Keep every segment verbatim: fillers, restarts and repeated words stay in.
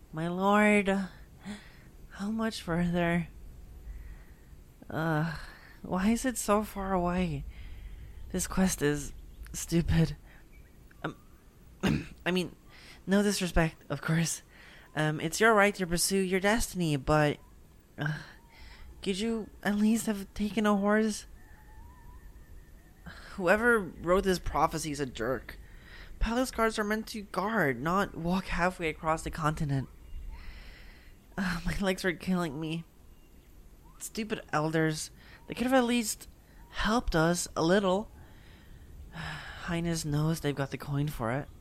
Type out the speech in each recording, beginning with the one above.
My lord, how much further? Uh, why is it so far away? This quest is stupid. Um, I mean, no disrespect, of course. Um, it's your right to pursue your destiny, but uh, could you at least have taken a horse? Whoever wrote this prophecy is a jerk. Palace guards are meant to guard, not walk halfway across the continent. Uh, my legs are killing me. Stupid elders. They could have at least helped us a little. Highness knows they've got the coin for it.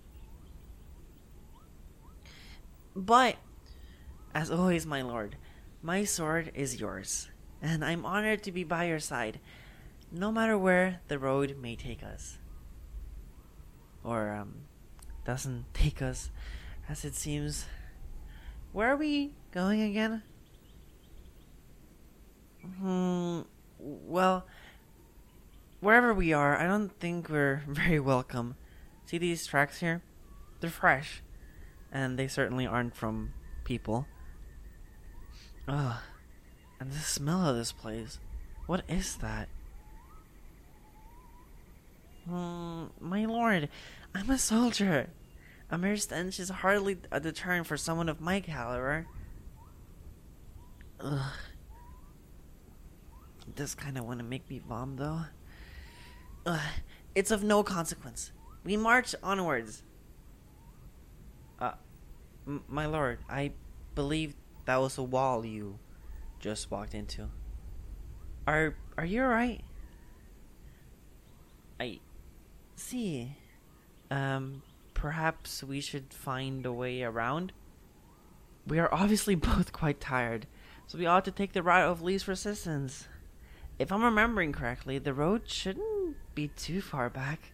But, as always, my lord, my sword is yours, and I'm honored to be by your side, no matter where the road may take us. Or, um, doesn't take us, as it seems. Where are we going again? Hmm, well, wherever we are, I don't think we're very welcome. See these tracks here? They're fresh. And they certainly aren't from people. Ugh. And the smell of this place. What is that? Hmm, my lord, I'm a soldier. A mere stench is hardly a deterrent for someone of my caliber. Ugh. It does kind of want to make me vom, though. Ugh. It's of no consequence. We march onwards. Uh, m- my lord, I believe that was a wall you just walked into. Are are you alright? I see. Um, perhaps we should find a way around? We are obviously both quite tired, so we ought to take the route of least resistance. If I'm remembering correctly, the road shouldn't be too far back.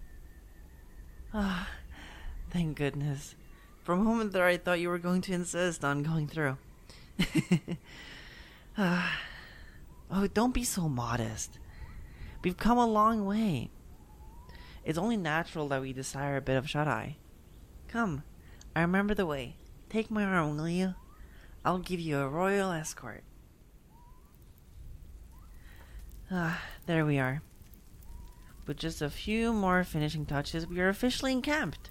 Ah, thank goodness. For a moment there I thought you were going to insist on going through. Ah, oh, don't be so modest. We've come a long way. It's only natural that we desire a bit of shut-eye. Come, I remember the way. Take my arm, will you? I'll give you a royal escort. Ah, there we are. With just a few more finishing touches, we are officially encamped.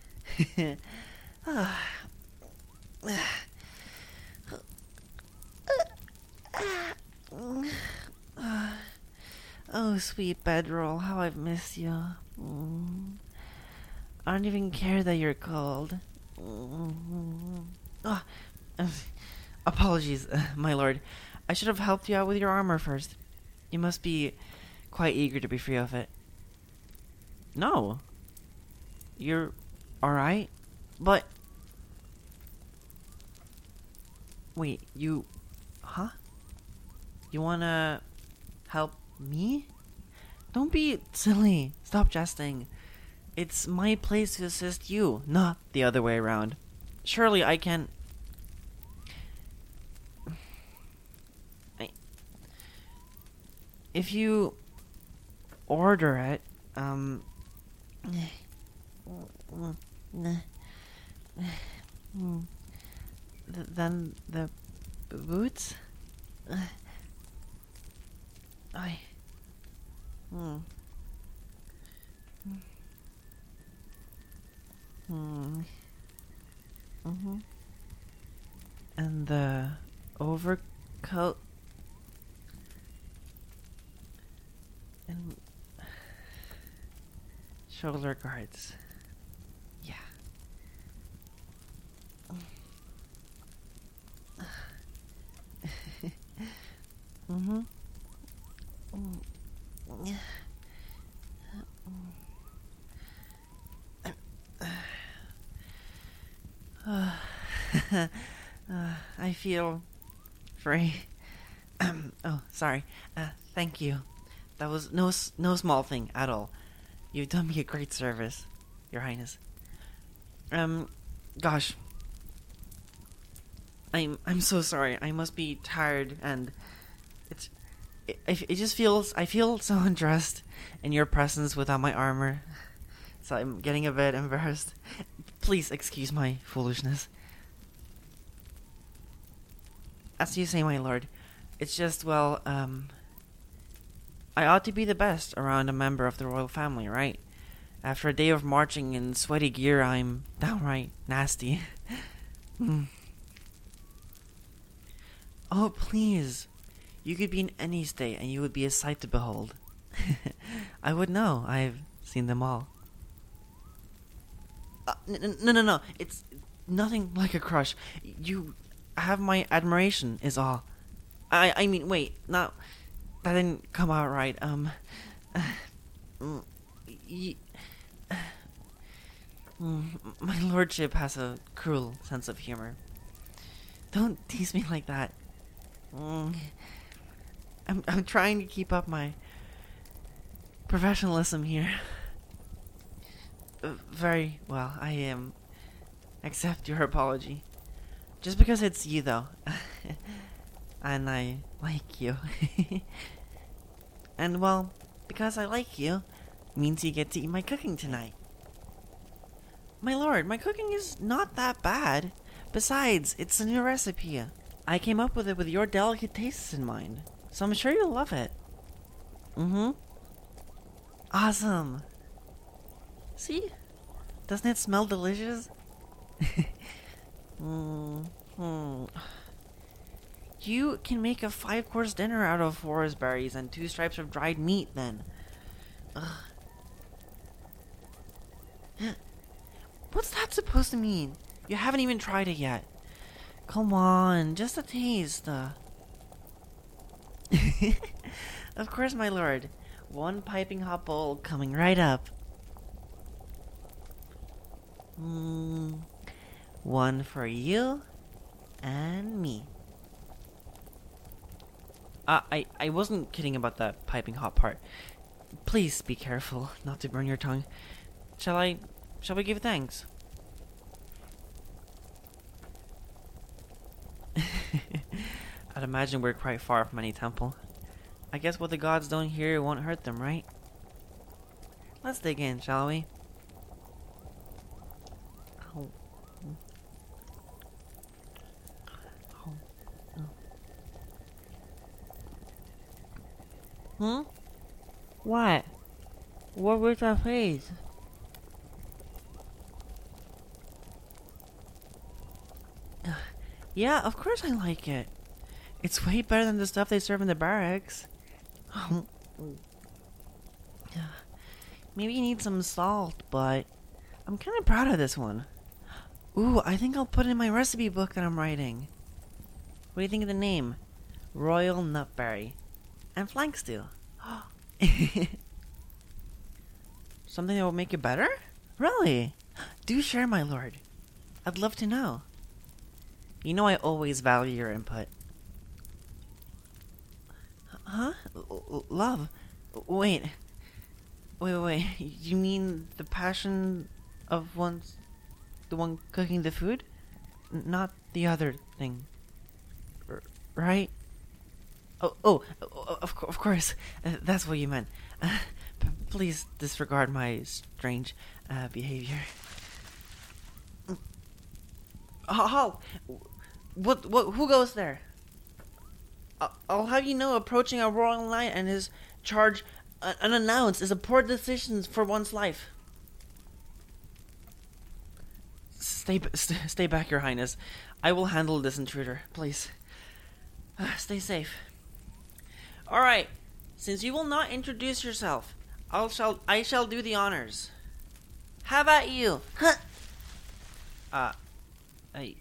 ah. Oh, sweet bedroll, how I've missed you. Mm. I don't even care that you're cold. Mm. Oh, uh, apologies, uh, my lord. I should have helped you out with your armor first. You must be quite eager to be free of it. No. You're alright? But... Wait, you... Huh? You wanna... help me? Don't be silly. Stop jesting. It's my place to assist you, not the other way around. Surely I can... I... If you order it, um... then the boots? I... Hmm. Hmm. Mm-hmm. And the overcoat and shoulder guards. Yeah. Mm-hmm. uh, I feel free. Oh, sorry. Uh, thank you. That was no no small thing at all. You've done me a great service, Your Highness. Um, gosh. I'm I'm so sorry. I must be tired, and it's it, it just feels I feel so undressed in your presence without my armor. So I'm getting a bit embarrassed. Please excuse my foolishness. as you say, my lord. It's just, well, um... I ought to be the best around a member of the royal family, right? After a day of marching in sweaty gear, I'm downright nasty. mm. Oh, please. You could be in any state and you would be a sight to behold. I would know. I've seen them all. Uh, n- no, no, no. It's nothing like a crush. You have my admiration, is all. I, I mean, wait, not... That didn't come out right. Um... Uh, y- my lordship has a cruel sense of humor. Don't tease me like that. Mm. I'm I'm trying to keep up my professionalism here. Uh, very well. I am. Accept your apology. Just because it's you, though, and I like you, and well, because I like you, means you get to eat my cooking tonight. My lord, my cooking is not that bad. Besides, it's a new recipe. I came up with it with your delicate tastes in mind, so I'm sure you'll love it. Mm-hmm. Awesome. See? Doesn't it smell delicious? mm-hmm. You can make a five-course dinner out of forest berries and two stripes of dried meat, then. Ugh. What's that supposed to mean? You haven't even tried it yet. Come on, just a taste. Uh. Of course, my lord. One piping hot bowl coming right up. Mm, one for you and me. Uh, I, I wasn't kidding about the piping hot part. Please be careful not to burn your tongue. Shall I... Shall we give thanks? I'd imagine we're quite far from any temple. I guess what the gods don't hear won't hurt them, right? Let's dig in, shall we? Oh. Oh. Oh. Hmm? What? What with our face? Yeah, of course I like it. It's way better than the stuff they serve in the barracks. Maybe you need some salt, but I'm kind of proud of this one. Ooh, I think I'll put it in my recipe book that I'm writing. What do you think of the name? Royal Nutberry. And flank stew. Something that will make it better? Really? Do share, my lord. I'd love to know. You know I always value your input. Huh? L- love? Wait. Wait, wait. You mean the passion of one's... the one cooking the food? N- not the other thing. R- right? Oh, oh, of, co- of course. Uh, that's what you meant. Uh, p- please disregard my strange uh, behavior. Oh, what, what, who goes there? I'll have you know, approaching a royal knight and his charge uh, unannounced is a poor decision for one's life. Stay, st- stay back, your highness. I will handle this intruder, please. Uh, stay safe. All right, since you will not introduce yourself, I shall, I shall do the honors. How about you? Huh. Uh, I,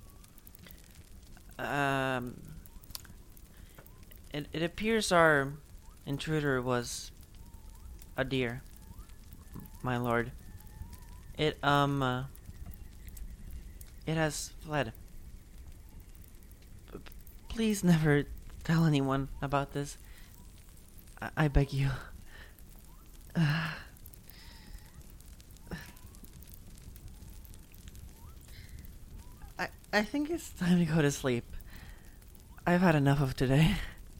um. It, it appears our intruder was a deer, my lord. It, um, uh, it has fled. P- please never tell anyone about this. I, I beg you. Uh, I, I think it's time to go to sleep. I've had enough of today.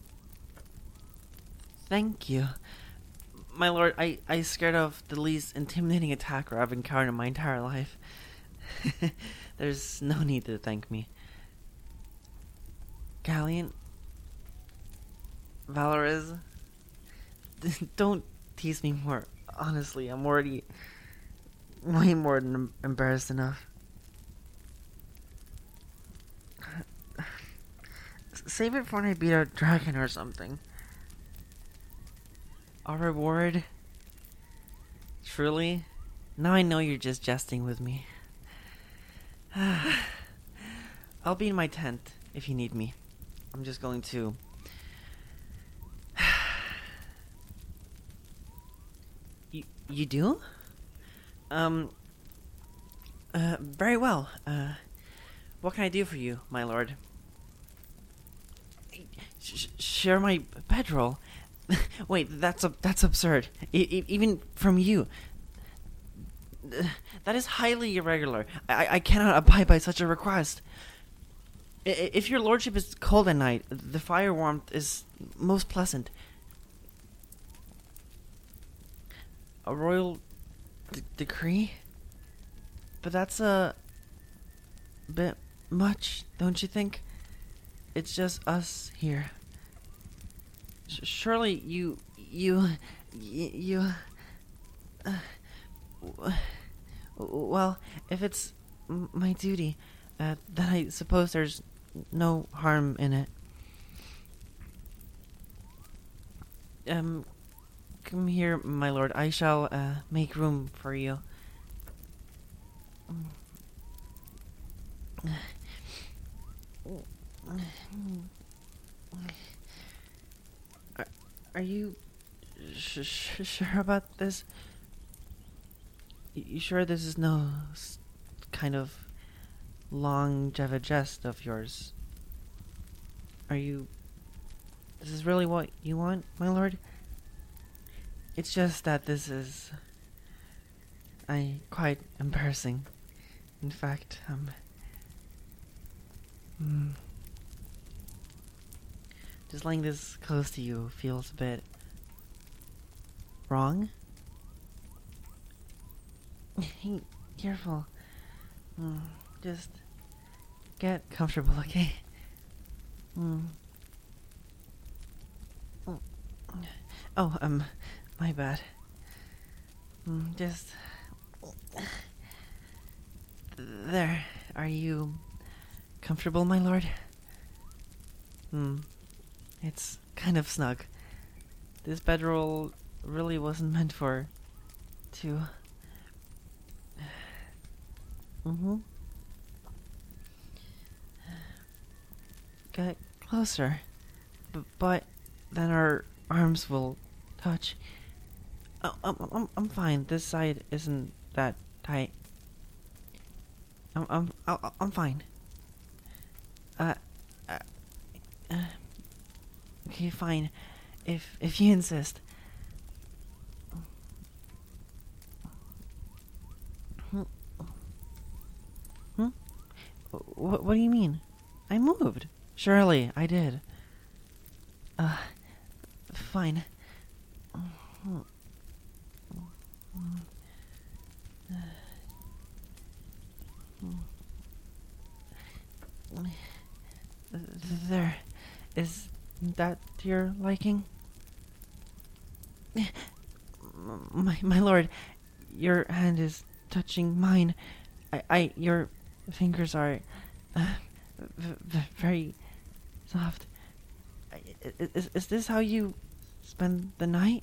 Thank you. My lord, I, I scared of the least intimidating attacker I've encountered in my entire life. There's no need to thank me. Galleon? Valoriz? Don't tease me more. Honestly, I'm already way more than em- embarrassed enough. Save it for when I beat a dragon or something. A reward? Truly? Now I know you're just jesting with me. I'll be in my tent if you need me. I'm just going to... you, you do? Um... Uh, very well. Uh, what can I do for you, my lord? Sh- share my bedroll? Wait, that's a, that's absurd. E- e- even from you. That is highly irregular. I, I cannot abide by such a request. I- if your lordship is cold at night, the fire warmth is most pleasant. A royal d- decree? But that's a bit much, don't you think? It's just us here. Sh- surely you, you, y- you. Uh, w- well, if it's m- my duty, uh, then I suppose there's no harm in it. Um, come here, my lord. I shall uh, make room for you. Are, are you sh- sh- sure about this? You sure this is no s- kind of long Java jest of yours? Are you... This is really what you want, my lord? It's just that this is... I quite embarrassing. In fact, um... Mm, just laying this close to you feels a bit... wrong? Hey, careful. Mm, just get comfortable, okay? Mm. Mm. Oh, um, my bad. Mm, just... There. Are you comfortable, my lord? Hmm. It's kind of snug. This bedroll really wasn't meant for two. Mm-hmm. Get closer. B- but then our arms will touch. Oh, I'm, I'm, I'm fine. This side isn't that tight. I'm, I'm, I'll- I'm fine. Uh, uh, uh, okay, fine. If, if you insist. Hmm? Hmm? What, what do you mean? I moved. Surely, I did. Uh, fine. There. Is that to your liking? My, my lord, your hand is touching mine. I, I your fingers are uh, v- v- very soft. I- i- Is, is this how you spend the night?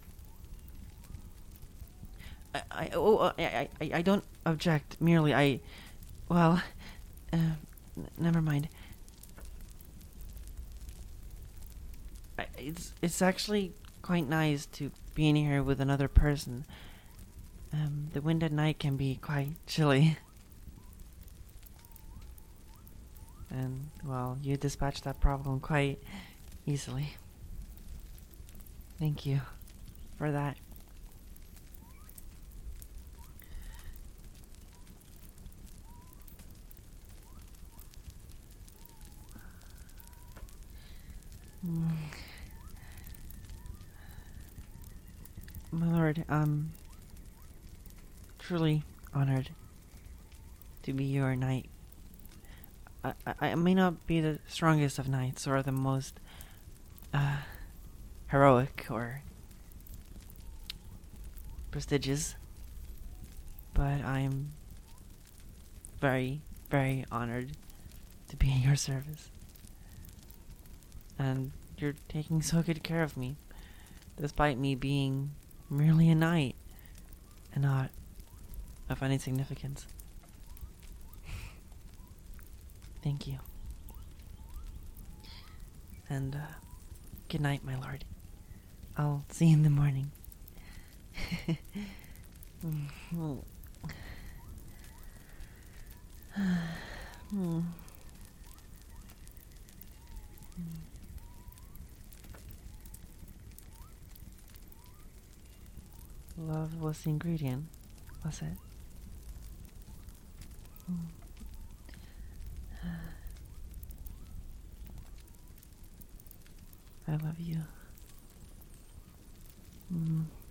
I, I, oh, uh, I, I, I don't object. Merely, I, well, uh, n- never mind. I, it's, it's actually quite nice to be in here with another person. Um, the wind at night can be quite chilly. And, well, you dispatched that problem quite easily. Thank you for that. Mm. My lord, I'm truly honored to be your knight. I, I, I may not be the strongest of knights or the most uh, heroic or prestigious, but I'm very, very honored to be in your service. And you're taking so good care of me, despite me being merely a knight and not of any significance. Thank you. And, uh, good night, my lord. I'll see you in the morning. Love was the ingredient, was it? I love you. Mm.